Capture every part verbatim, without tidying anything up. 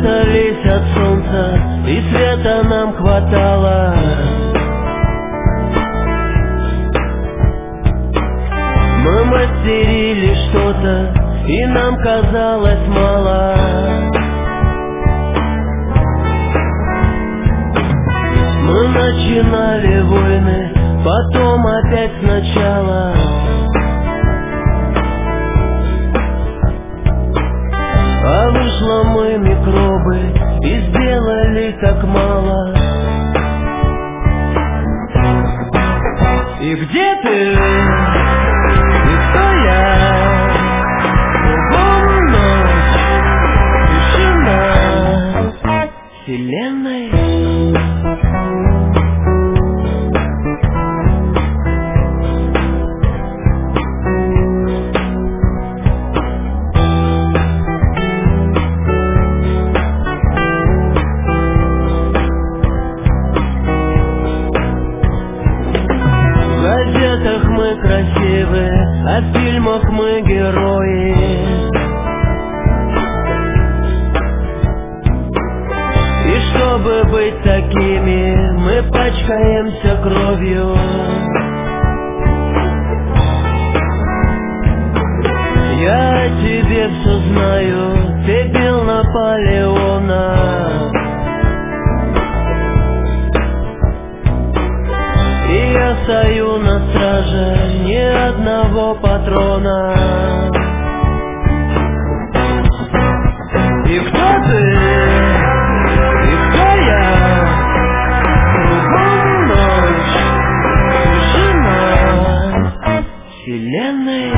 прятались от солнца, и света нам хватало. Мы мастерили что-то, и нам казалось мало. Мы начинали войны, потом опять сначала. А вышло мы микробы и сделали так мало. И где ты? И кто я? Кругом ночь, тишина вселенной. В газетах мы красивы, а в фильмах мы герои. И чтобы быть такими, мы пачкаемся кровью. Я о тебе все знаю, ты бил Наполеона. И я стою на страже, ни одного патрона. И кто ты? И кто я? Кругом ночь, тишина вселенной.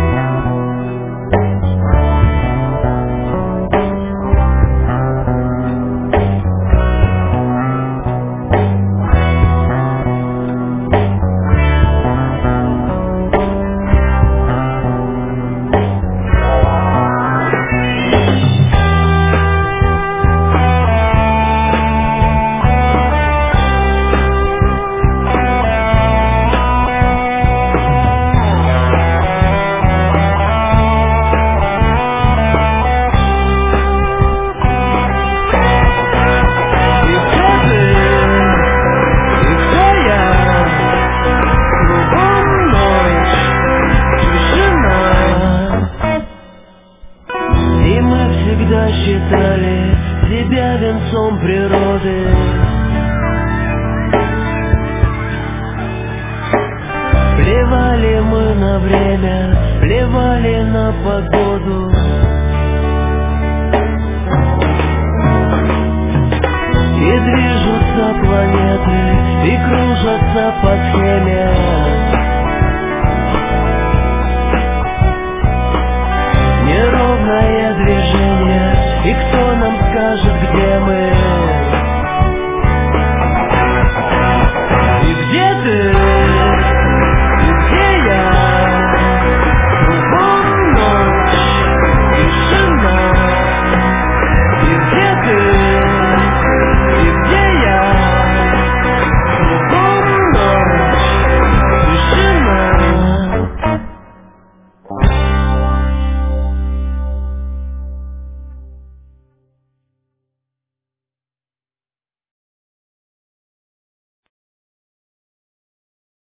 Считали себя венцом природы. Плевали мы на время, плевали на погоду. И движутся планеты, и кружатся по схеме. Неровное движение, и кто нам скажет, где мы?